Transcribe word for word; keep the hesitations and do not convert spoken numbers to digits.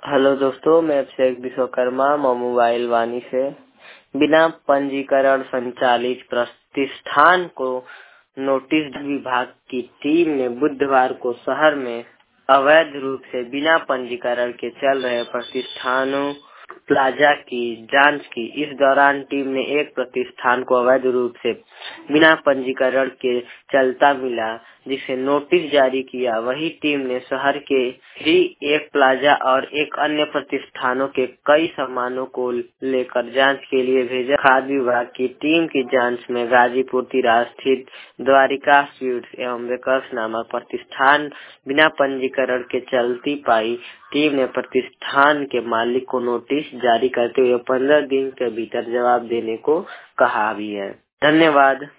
Hello दोस्तों, मैं अभिषेक Vishwakarma mobile वाणी से बिना पंजीकरण संचालित प्रतिष्ठान को नोटिस विभाग की टीम ने बुधवार को शहर में अवैध रूप से बिना पंजीकरण के चल रहे प्रतिष्ठानों प्लाजा की जांच की। इस दौरान टीम ने एक प्रतिष्ठान को अवैध रूप से बिना पंजीकरण के चलता मिला, जिसे नोटिस जारी किया। वही टीम ने शहर के ही एक प्लाजा और एक अन्य प्रतिष्ठानों के कई सामानों को लेकर जांच के लिए भेजा। खाद्य विभाग की टीम की जांच में गाजीपुर तिराहा स्थित द्वारिका स्वीट्स एवं बेकर्स नामक प्रतिष्ठान बिना पंजीकरण के चलती पाई। टीम ने प्रतिष्ठान के मालिक को नोटिस जारी करते हुए पंद्रह दिन के भीतर जवाब देने को कहा भी है। धन्यवाद।